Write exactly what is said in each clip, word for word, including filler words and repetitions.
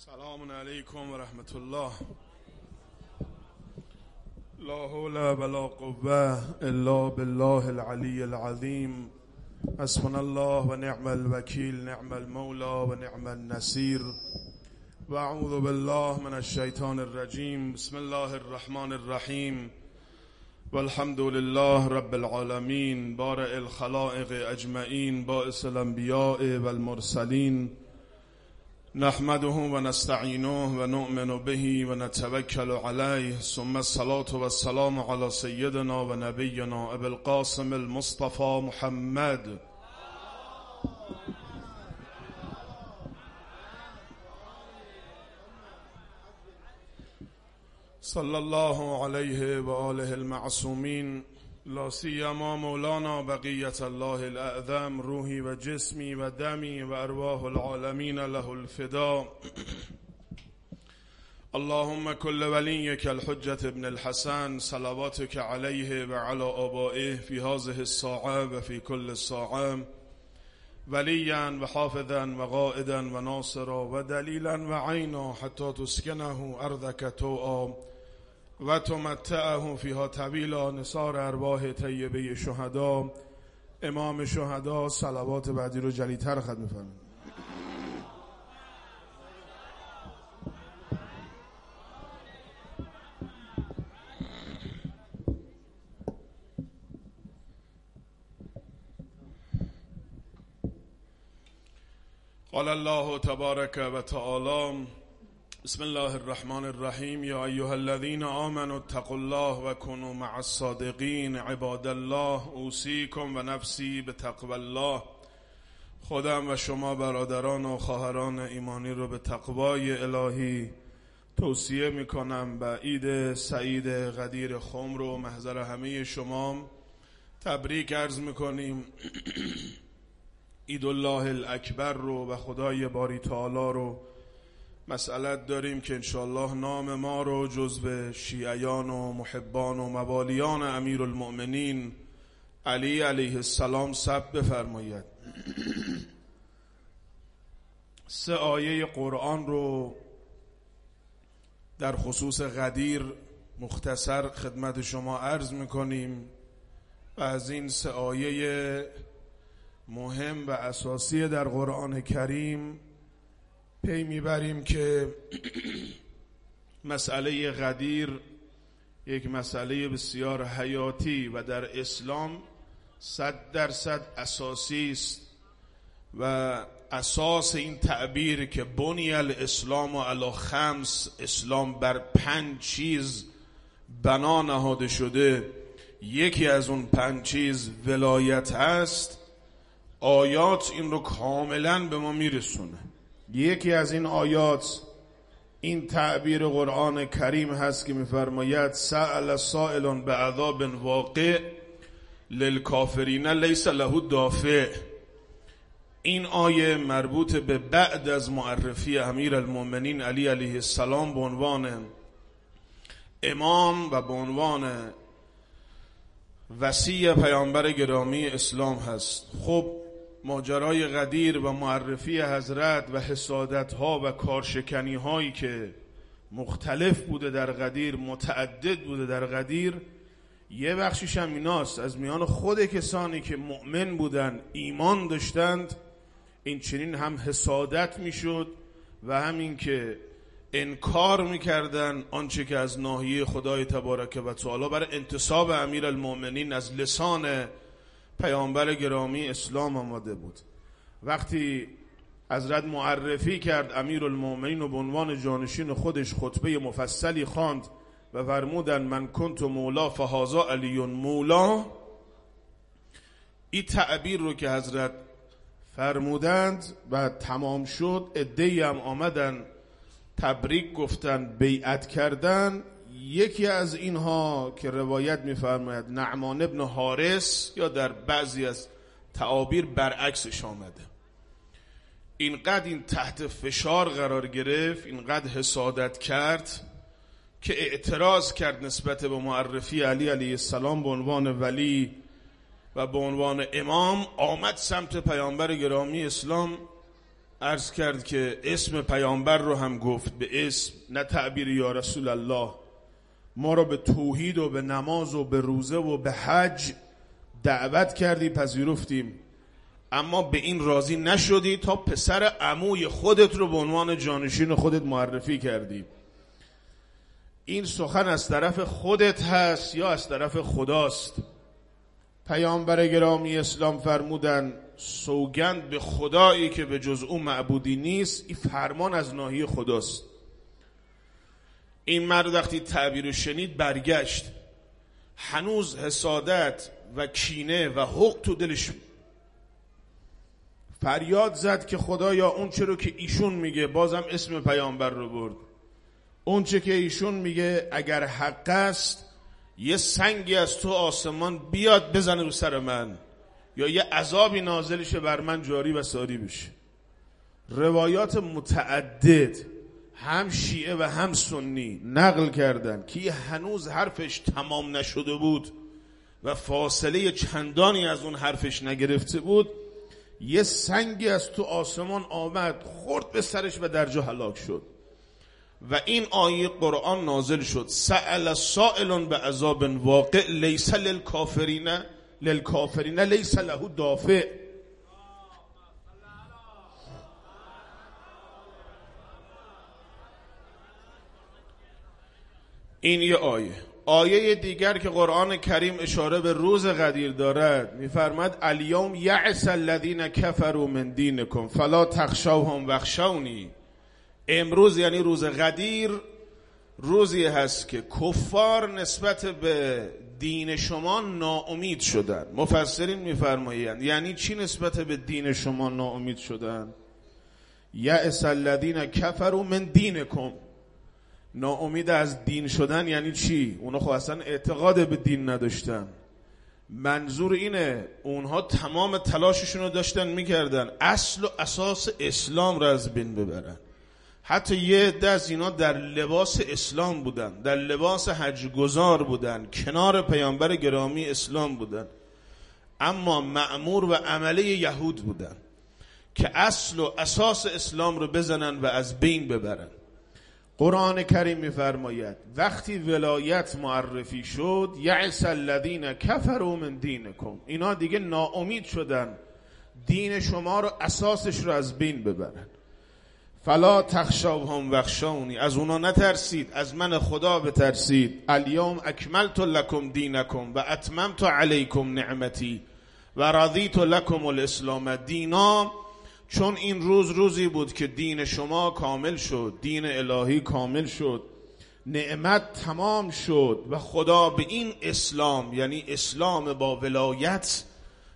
سلام علیکم و رحمت الله. لا حول ولا قوة الا بالله العلی العظیم. حسبنا الله و نعم الوکیل، نعم المولى و نعم النصیر. و اعوذ بالله من الشیطان الرجیم. بسم الله الرحمن الرحیم. والحمد لله رب العالمین، بارئ الخلائق اجمعین، باعث الانبیاء والمرسلین. نحمده و نستعینه و نؤمن به و نتوکل علیه، ثم الصلاة و السلام علی سیدنا و نبینا ابی القاسم المصطفى محمد صلی الله علیه و آله المعصومین، لا سیما مولانا بقیت الله الاعظم، روحی و جسمی و دمی و ارواح العالمین له الفدا. اللهم كل وليك الحجة ابن الحسن صلواتك عليه وعلى آبائه في هذه الساعة وفي كل الساعة، وليا وحافظا وقائدا وناصرا ودليلا وعينا حتى تسكنه أرضك طوعا و تمتعه فيها طويلا. نثار ارواح طیبه شهدا، امام شهدا، صلوات بعدی رو جلیتر ختم می‌فرمایید. قال الله تبارك و تعالى: بسم الله الرحمن الرحیم. یا ایها الذین آمنوا اتقوا الله و كونوا مع الصادقین. عباد الله، اوصیکم و نفسی بتقوی الله. خودم و شما برادران و خواهران ایمانی رو به تقوای الهی توصیه میکنم. به عید سعید قدیر خم رو محضر همه شما تبریک عرض میکنیم. عید الله الاکبر رو و خدای باری تعالی رو مسئلت داریم که انشاءالله نام ما رو جزو شیعیان و محبان و موالیان امیر المؤمنین علی علیه السلام ثبت بفرماید. سه آیه قرآن رو در خصوص غدیر مختصر خدمت شما عرض میکنیم و از این سه آیه مهم و اساسی در قرآن کریم پی میبریم که مسئله غدیر یک مسئله بسیار حیاتی و در اسلام صد درصد اساسی است و اساس این تعبیر که بنی الاسلام علی خمس، اسلام بر پنج چیز بنا نهاده شده، یکی از اون پنج چیز ولایت هست. آیات این رو کاملا به ما میرسونه. یکی از این آیات این تعبیر قرآن کریم هست که میفرماید: سأل سائل بعذاب واقع للکافرین لیس له دافع. این آیه مربوط به بعد از معرفی امیر المؤمنین علی علیه السلام به عنوان امام و به عنوان وصی پیامبر گرامی اسلام هست. خب ماجرای غدیر و معرفی حضرت و حسادت ها و کارشکنی هایی که مختلف بوده در غدیر، متعدد بوده در غدیر، یه بخشیش هم ایناست از میان خود کسانی که مؤمن بودن، ایمان داشتند، این چنین هم حسادت میشد و همین که انکار میکردن آنچه که از ناحیه خدای تبارک و تعالی برای انتصاب امیر المؤمنین از لسان پیامبر گرامی اسلام آمده بود. وقتی حضرت معرفی کرد امیر المؤمنین و به عنوان جانشین خودش خطبه مفصلی خواند و فرمودن من کنت مولا فهذا علی مولا، این تعبیر رو که حضرت فرمودند و تمام شد، عده‌ای هم آمدن تبریک گفتن، بیعت کردن. یکی از اینها که روایت می‌فرماید نعمان ابن حارس، یا در بعضی از تعابیر برعکسش آمده، اینقدر این تحت فشار قرار گرفت، اینقدر حسادت کرد که اعتراض کرد نسبت به معرفی علی علیه السلام به عنوان ولی و به عنوان امام. آمد سمت پیامبر گرامی اسلام عرض کرد که اسم پیامبر رو هم گفت به اسم، نه تعبیر یا رسول الله. ما رو به توحید و به نماز و به روزه و به حج دعوت کردی، پذیرفتیم، اما به این راضی نشدی تا پسر عموی خودت رو به عنوان جانشین خودت معرفی کردی. این سخن از طرف خودت هست یا از طرف خداست؟ پیامبر گرامی اسلام فرمودن سوگند به خدایی که به جز او معبودی نیست، این فرمان از ناحیه خداست. این مرد وقتی تعبیر شنید برگشت، هنوز حسادت و کینه و حق تو دلش، فریاد زد که خدایا اون چه رو که ایشون میگه، بازم اسم پیامبر رو برد، اون چه که ایشون میگه اگر حق است یه سنگی از تو آسمان بیاد بزنه رو سر من، یا یه عذابی نازل شه بر من جاری و ساری بشه. روایات متعدد هم شیعه و هم سنی نقل کردن که هنوز حرفش تمام نشده بود و فاصله چندانی از اون حرفش نگرفته بود، یه سنگی از تو آسمان آمد خورد به سرش و در جا هلاک شد و این آیه قرآن نازل شد سأل سائل بعذاب واقع لیس للکافرین للکافرین لیس له دافع. این یه آیه. آیه دیگر که قرآن کریم اشاره به روز غدیر دارد میفرماد الیوم یعس الذین کفروا من دینکم فلا تخشوهم واخشونی. امروز یعنی روز غدیر روزی هست که کفار نسبت به دین شما ناامید شدن. مفسرین میفرمایند یعنی چی نسبت به دین شما ناامید شدن؟ یعس الذین کفروا من دینکم، ناامید از دین شدن یعنی چی؟ اونا خب اصلا اعتقاد به دین نداشتن. منظور اینه اونها تمام تلاششون رو داشتن میکردن اصل و اساس اسلام رو از بین ببرن. حتی یه عده از اینا در لباس اسلام بودن، در لباس حج گزار بودن، کنار پیامبر گرامی اسلام بودن، اما مأمور و عمله یهود بودن که اصل و اساس اسلام رو بزنن و از بین ببرن. قرآن کریم میفرماید وقتی ولایت معرفی شد یعس الذین کفروا من دینکم، اینا دیگه ناامید شدن دین شما رو اساسش رو از بین ببرن. فلا تخشوهم واخشونی، از اونا نترسید، از من خدا بترسید. الیوم اکملت لکم دینکم و اتممت علیکم نعمتی و رضیت لکم الاسلام دینا. چون این روز روزی بود که دین شما کامل شد، دین الهی کامل شد، نعمت تمام شد و خدا به این اسلام یعنی اسلام با ولایت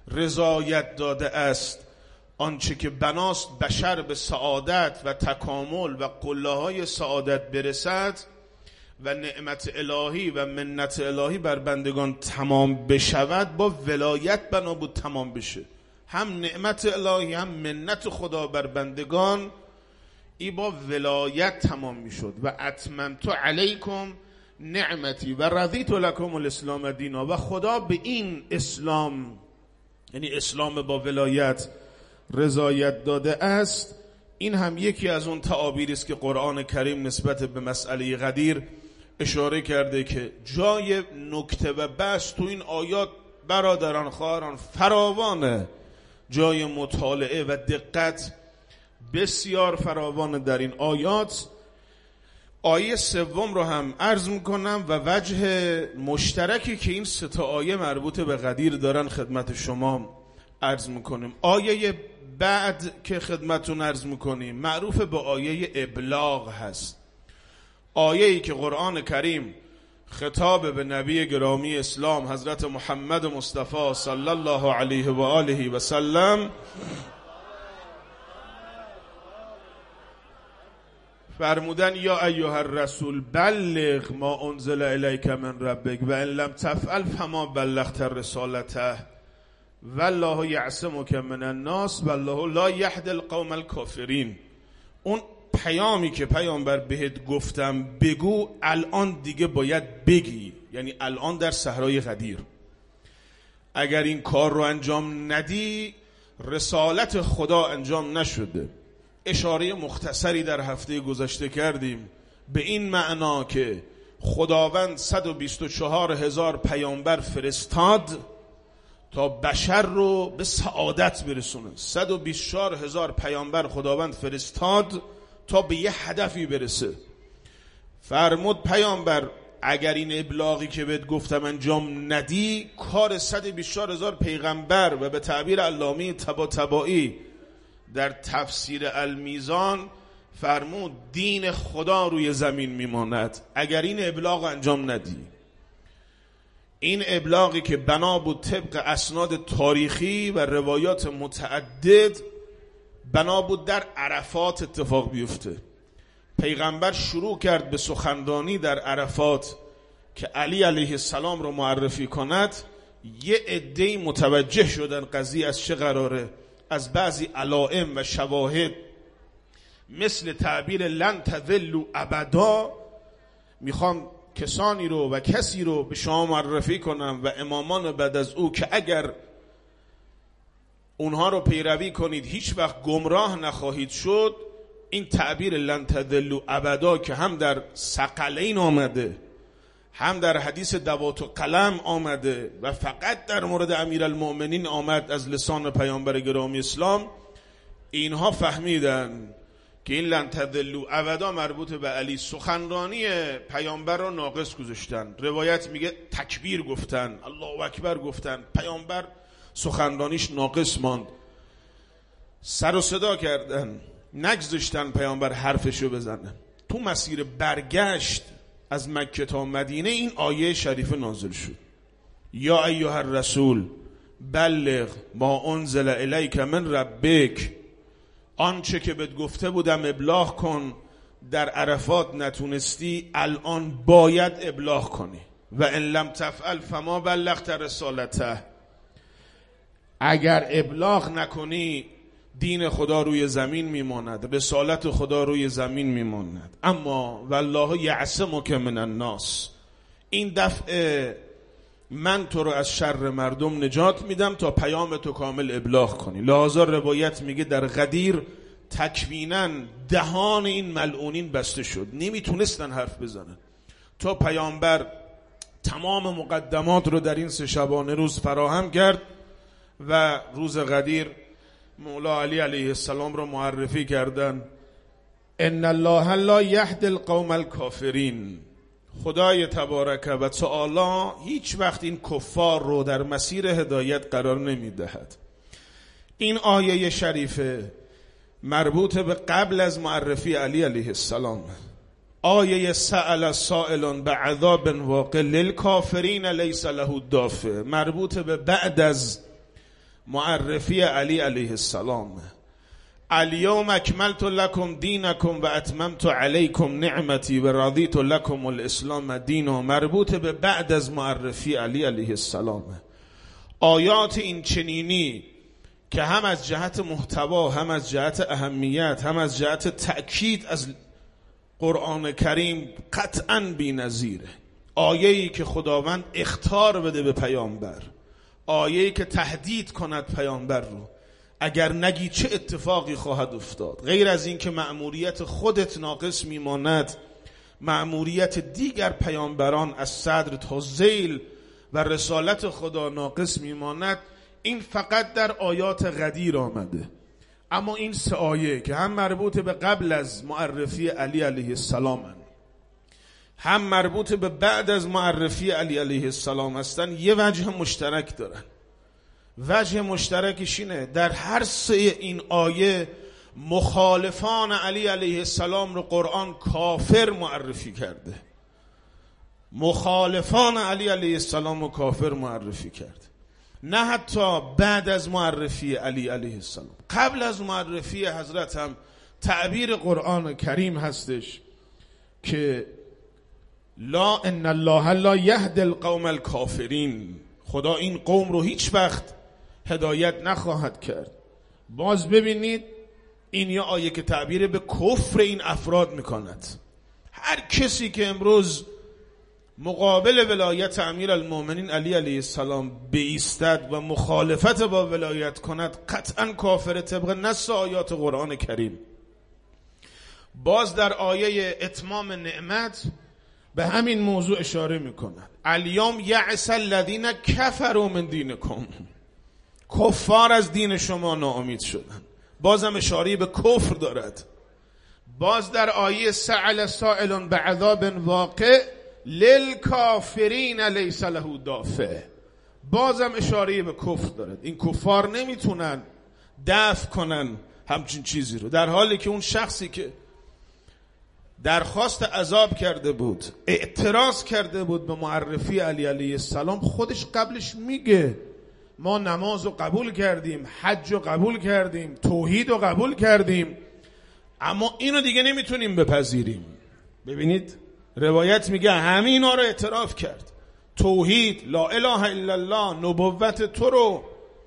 رضایت داده است. آنچه که بناست بشر به سعادت و تکامل و قله‌های سعادت برسد و نعمت الهی و منت الهی بر بندگان تمام بشود، با ولایت بنا بود تمام بشه. هم نعمت الهی هم منت خدا بر بندگان ای با ولایت تمام میشد. و اتممت علیکم نعمتی و رضیت لکم الاسلام دینا، و خدا به این اسلام یعنی اسلام با ولایت رضایت داده است. این هم یکی از اون تعابیری است که قرآن کریم نسبت به مسئله غدیر اشاره کرده که جای نکته و بحث تو این آیات برادران خواهران فراوانه، جای مطالعه و دقت بسیار فراوان در این آیات. آیه سوم رو هم عرض میکنم و وجه مشترکی که این سه تا آیه مربوط به غدیر دارن خدمت شما عرض میکنیم. آیه بعد که خدمتون عرض میکنیم معروف به آیه ابلاغ هست، آیه‌ای که قرآن کریم خطاب به نبی گرامی اسلام حضرت محمد مصطفی صلی الله علیه و آله و سلم فرمودن یا ایها الرسول بلغ ما انزل الیک من ربک و ان لم تفعل فما بلغت رسالته والله یعصمک من الناس والله لا یهدی القوم الکافرین. اون پیامی که پیامبر بهت گفتم بگو الان دیگه باید بگی، یعنی الان در صحرای غدیر. اگر این کار رو انجام ندی رسالت خدا انجام نشده. اشاره مختصری در هفته گذشته کردیم به این معنا که خداوند صد و بیست و چهار هزار پیامبر فرستاد تا بشر رو به سعادت برسونه. صد و بیست و چهار هزار پیامبر خداوند فرستاد تا به یه هدفی برسه. فرمود پیامبر اگر این ابلاغی که بهت گفتم انجام ندی، کار صد و بیست و چهار هزار پیغمبر و به تعبیر علامه طباطبایی در تفسیر المیزان فرمود دین خدا روی زمین میماند اگر این ابلاغ انجام ندی. این ابلاغی که بنا بود طبق اسناد تاریخی و روایات متعدد بنا بود در عرفات اتفاق بیفته. پیغمبر شروع کرد به سخنرانی در عرفات که علی علیه السلام رو معرفی کند. یه عده‌ای متوجه شدن قضیه از چه قراره. از بعضی علائم و شواهد مثل تعبیر لن تذلوا ابدا میخوام کسانی رو و کسی رو به شما معرفی کنم و امامان بعد از او که اگر اونها رو پیروی کنید هیچ وقت گمراه نخواهید شد. این تعبیر لن تذلوا ابدا که هم در ثقلین آمده هم در حدیث دوات و قلم آمده و فقط در مورد امیرالمؤمنین آمد از لسان پیامبر گرامی اسلام، اینها فهمیدن که این لن تذلوا ابدا مربوط به علی. سخنرانی پیامبر رو ناقص گذاشتن. روایت میگه تکبیر گفتن، الله اکبر گفتن، پیامبر سخنرانیش ناقص ماند. سر و صدا کردن، نگذاشتن پیامبر حرفشو بزنه. تو مسیر برگشت از مکه تا مدینه این آیه شریف نازل شد. یا ایها الرسول بلغ ما انزل الیک من ربک، آنچه که بهت گفته بودم ابلاغ کن. در عرفات نتونستی، الان باید ابلاغ کنی. و ان لم تفعل فما بلغت رسالته، اگر ابلاغ نکنی دین خدا روی زمین میماند، رسالت خدا روی زمین میماند. اما والله یعصمک من الناس، این دفعه من تو رو از شر مردم نجات میدم تا پیام تو کامل ابلاغ کنی. لحاظا روایت میگه در غدیر تکویناً دهان این ملعونین بسته شد، نمیتونستن حرف بزنن تا پیامبر تمام مقدمات رو در این سه شبانه روز فراهم کرد و روز غدیر مولا علی علیه السلام رو معرفی کردن. ان الله لا یهدی القوم الکافرین، خدای تبارک و تعالی هیچ وقت این کفار رو در مسیر هدایت قرار نمیدهد. این آیه شریفه مربوط به قبل از معرفی علی علیه السلام. آیه سأل سائل بعذاب واقع للکافرین لیس له دافع مربوط به بعد از معرفی علی علیه السلام. الیوم اکملت لکم دینکم و اتممت علیکم نعمتی و رضیت لکم الاسلام دینا مربوط به بعد از معرفی علی علیه السلام. آیات این چنینی که هم از جهت محتوا، هم از جهت اهمیت، هم از جهت تأکید از قرآن کریم قطعاً بی نظیره. آیه‌ای که خداوند اخطار بده به پیامبر، آیه‌ای که تهدید کند پیامبر رو اگر نگی چه اتفاقی خواهد افتاد. غیر از این که مأموریت خودت ناقص میماند، مأموریت دیگر پیامبران از صدر تا ذیل و رسالت خدا ناقص میماند. این فقط در آیات غدیر آمده. اما این سه آیه که هم مربوط به قبل از معرفی علی علیه السلام هم مربوط به بعد از معرفی علی علیه السلام هستن، یه وجه مشترک دارن. وجه مشترکش اینه در هر سه این آیه مخالفان علی علیه السلام رو قرآن کافر معرفی کرده. مخالفان علی علیه السلام رو کافر معرفی کرده. نه حتی بعد از معرفی علی علیه السلام، قبل از معرفی حضرت هم تعبیر قرآن کریم هستش که لا ان الله لا یهدی القوم الکافرین، خدا این قوم رو هیچ وقت هدایت نخواهد کرد. باز ببینید این یه آیه که تعبیر به کفر این افراد میکند. هر کسی که امروز مقابل ولایت امیرالمؤمنین علی علیه السلام بایستد و مخالفت با ولایت کند قطعا کافر طبق نص آیات قرآن کریم. باز در آیه اتمام نعمت به همین موضوع اشاره میکنن. الیوم یعس الذین کفروا من دینکم، کفار از دین شما ناامید شدن. بازم اشاره به کفر دارد. باز در آیه سأل سائل بعذاب واقع للکافرین لیس له دافع، بازم اشاره به کفر دارد. این کفار نمیتونن دفع کنن همچین چیزی رو، در حالی که اون شخصی که درخواست عذاب کرده بود، اعتراض کرده بود به معرفی علی علیه السلام، خودش قبلش میگه ما نماز رو قبول کردیم، حج رو قبول کردیم، توحید رو قبول کردیم، اما اینو دیگه نمیتونیم بپذیریم. ببینید روایت میگه همه اینا رو اعتراف کرد، توحید، لا اله الا الله، نبوت تو رو،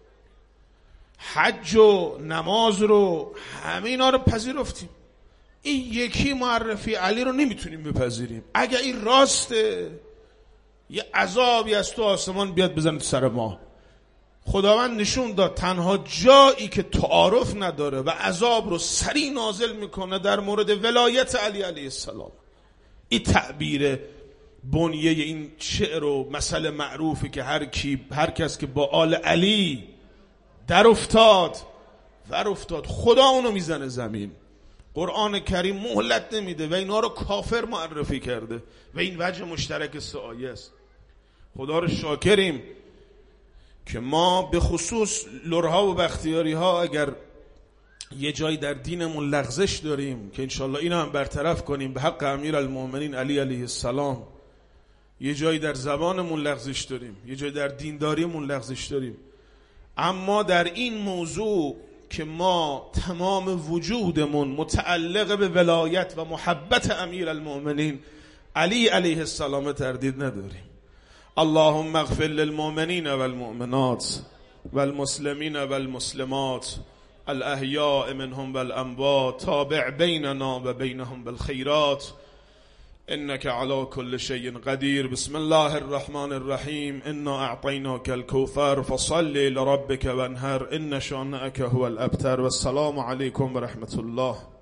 حج و نماز رو، همه اینا رو پذیرفتیم، این یکی معرفی علی رو نمیتونیم بپذیریم. اگر این راسته یه عذابی از تو آسمان بیاد بزنه تو سر ما. خداوند نشون داد تنها جایی که تعارف نداره و عذاب رو سریع نازل میکنه در مورد ولایت علی علیه السلام. این تعبیر بنیه این شعر و مسئله معروفی که هر کی هر کس که با آل علی در افتاد ور افتاد خدا اونو میزنه زمین. قرآن کریم مهلت نمیده و اینا رو کافر معرفی کرده و این وجه مشترک سه آیه است. خدا رو شاکریم که ما به خصوص لرها و بختیاری ها اگر یه جایی در دینمون لغزش داریم که انشالله اینو هم برطرف کنیم به حق امیر المؤمنین علی علیه السلام، یه جایی در زبانمون لغزش داریم، یه جایی در دینداریمون لغزش داریم، اما در این موضوع که ما تمام وجودمون متعلق به ولایت و محبت امیر المؤمنین علی علیه السلام تردید نداریم. اللهم اغفر للمؤمنین والمؤمنات والمسلمین والمسلمات الاحیاء منهم والاموات تابع بیننا و بینهم بالخیرات انك على كل شيء قدير. بسم الله الرحمن الرحيم. انا اعطيناك الكوثر فصل لربك وانحر ان شانئك هو الابتر. والسلام عليكم ورحمة الله.